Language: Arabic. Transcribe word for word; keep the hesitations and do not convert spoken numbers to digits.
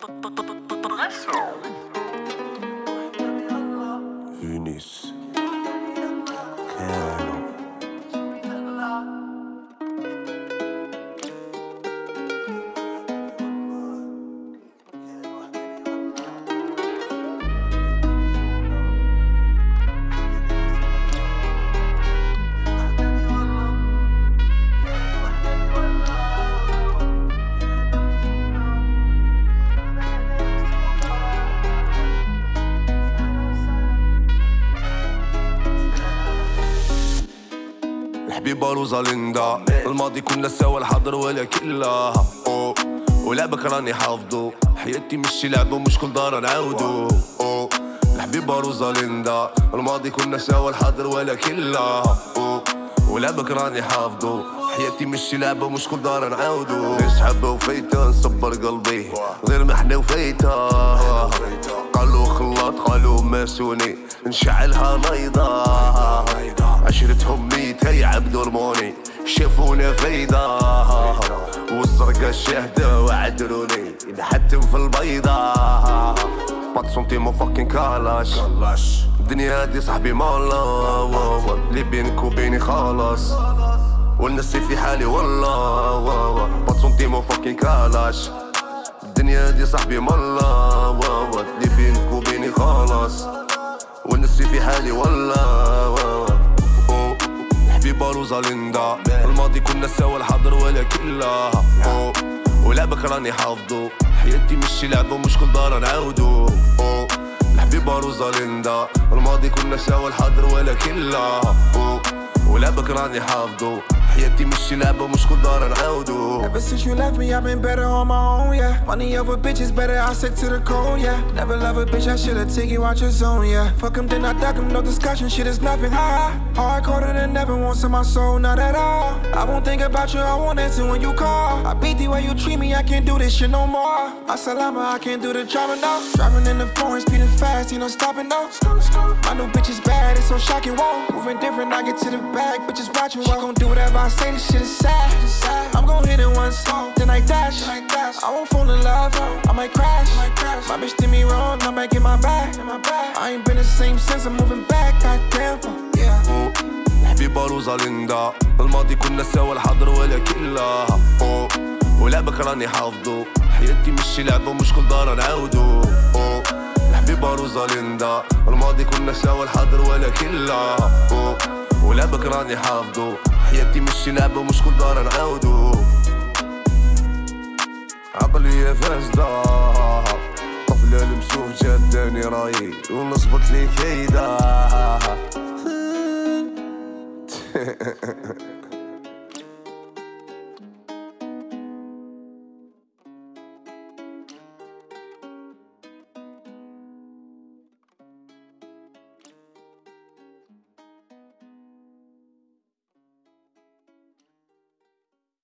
يونس كانوا الحبيبة روزاليندا، الماضي كنا سوا الحاضر ولا كلها أوه. ولعبك راني حافظو، حياتي مش لعبة ومش كل دار نعاودو أوه. الحبيبة روزاليندا، الماضي كنا سوا الحاضر ولا كلها أوه. ولعبك راني حافظو، حياتي مش لعبة ومش كل دار نعاودو. نسحب وفايتة نصبر قلبي غير محنا وفايتة، قالوا خلاط قالوا ماسوني نشعلها نايضة. عشرتهم ميتة يعبدوا الموني شافونا فايدة، والزرقا الشاهدة وعدلوني نحتم في البيضة. بات سونتيمون فاكين كالاش، الدنيا هادي صاحبي مالا اللي بينك وبيني خلاص، والنسي في حالي والله. بات سونتيمون فاكين كالاش، الدنيا هادي صاحبي مالا اللي بينك وبيني خلاص، والنسي في حالي والله. الحبيبة روزاليندا، الماضي كنا سوا الحاضر ولا كلها أوه. ولعبك راني حافظو، حياتي مش لعبة ومش كل دار نعاودو أوه. الحبيبة روزاليندا، الماضي كنا سوا الحاضر ولا كلها أوه. ولعبك راني حافظو، حياتي مش لعبة ومش كل دار نعاودو. Ever since you left me, I've been better on my own, yeah. Money over bitches, better I stick to the code, yeah. Never love a bitch, I should've taken you out your zone, yeah. Fuck him, then I duck him, no discussion, shit is nothing, ha. Hardcore than never once in my soul, not at all. I won't think about you, I won't answer when you call. I beat the way you treat me, I can't do this shit no more. Assalamu, I can't do the driving, no. Driving in the foreign, speeding fast, ain't no stopping, no. My new bitch is bad, it's so shocking, whoa. Moving different, I get to the bag, bitches watching, she gon' do whatever I say, this shit is sad. I'm gon' hit it once, then I dash. I won't fall in love, I might crash. My bitch did me wrong, I might get my back. I ain't been the same since I'm moving back, goddamn. أوه. الحبيبة روزاليندا، الماضي كنا سوا الحاضر ولا كلها أوه. ولعبك راني حافظو، حياتي مش لعبة ومش كل دار نعاودو أوه. الحبيبة روزاليندا، الماضي كنا سوا الحاضر ولا كلها أوه. ولعبك راني حافظو، حياتي مش لعبة ومش كل دار نعاودو. عقلية فاسدة، طفلة المسوف جداني راي ونصبط لي كيدا.